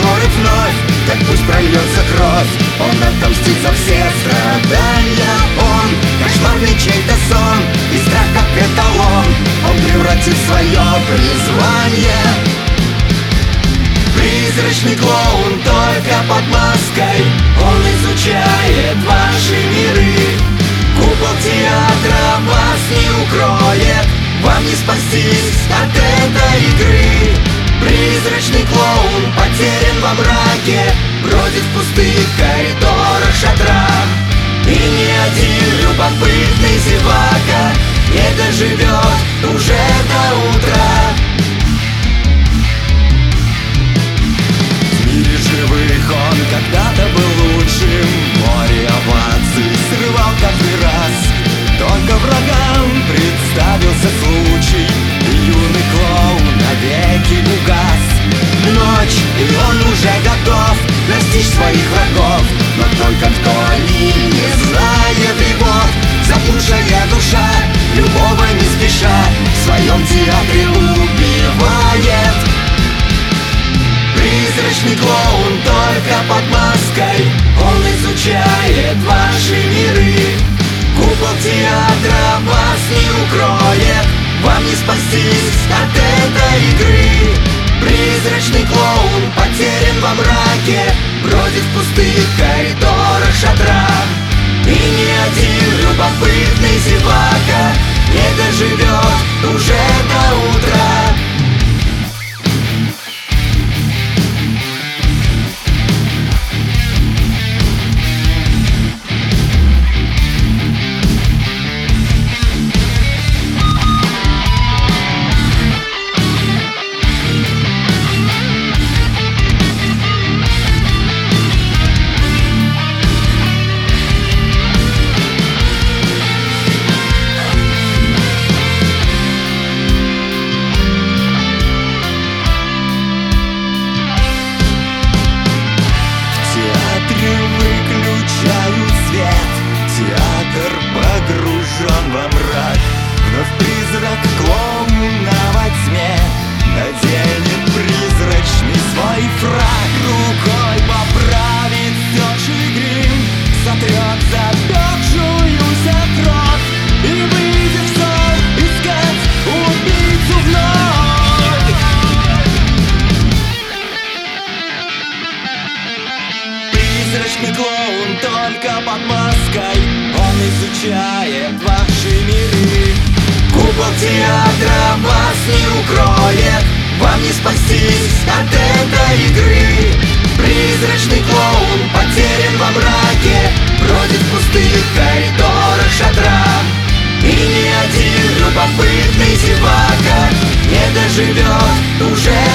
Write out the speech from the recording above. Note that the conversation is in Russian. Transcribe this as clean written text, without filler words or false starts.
город вновь, так пусть прольется кровь. Он отомстит за все страдания. Он кошмарный чей-то сон, и страх как эталон он превратит в свое призвание. Призрачный клоун только под маской, он изучает ваши миры. Купол театра вас не укроет, вам не спастись от этой игры. Призрачный клоун потерян во мраке, бродит в пустых коридорах, шатрах. И ни один любопытный зевака не доживет уже до утра. В мире живых он когда-то был лучшим, море оваций срывал каждый раз. Только врагам представился случай, и юный клоун навеки угас. Ночь, и он уже готов достичь своих врагов, но только кто они, не знает его. Заблудшая душа, любого не спеша, в своем театре убивает. Призрачный клоун только под маской, он изучает ваши миры. Купол театра вас не укроет, вам не спастись от этой игры. Призрачный клоун потерян во мраке, бродит в пустых коридорах, шатрах. И ни один любопытный зевака не доживет уже до утра. Выключают свет, театр погружен во мрак. Вновь призрак клоуна во тьме наденет призрачный свой фрак. Рукой поправит все грим, сотрет запекшуюся кровь и выйдет в сон искать убийцу вновь. Призрачный клоун только под маской, он изучает ваши миры. Купол театра вас не укроет, вам не спастись от этой игры. Призрачный клоун потерян во мраке, бродит в пустых коридорах, шатрах. И ни один любопытный зевака не доживет уже